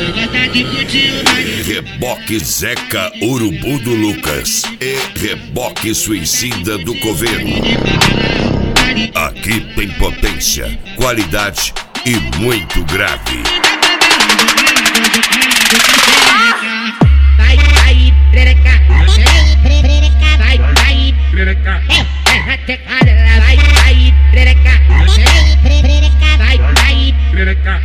Reboque Zeca Urubu do Lucas e Reboque Suicida do Coveiro. Aqui tem potência, qualidade e muito grave. Vai, perereca, vai, perereca, vai, perereca, vai, perereca,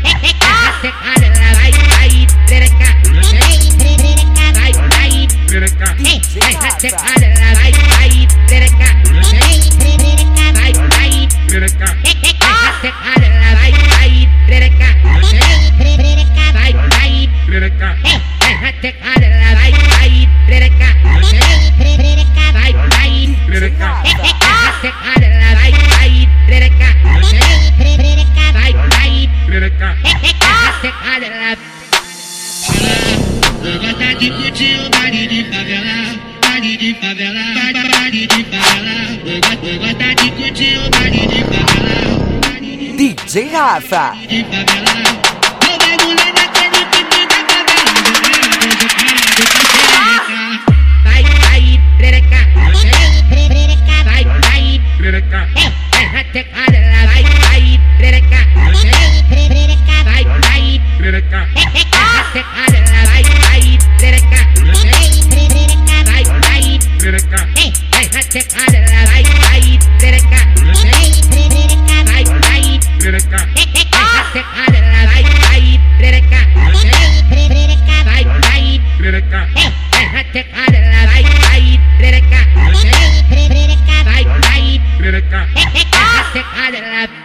gosta de curtir o baile de favela, baile de favela, baile de favela. Gosta de curtir o baile de favela, DJ Rafa. de favela. Toda mulher daquele pique da favela. Vai, perereca, vai, perereca, vai, perereca, perereca, vai, perereca, vai,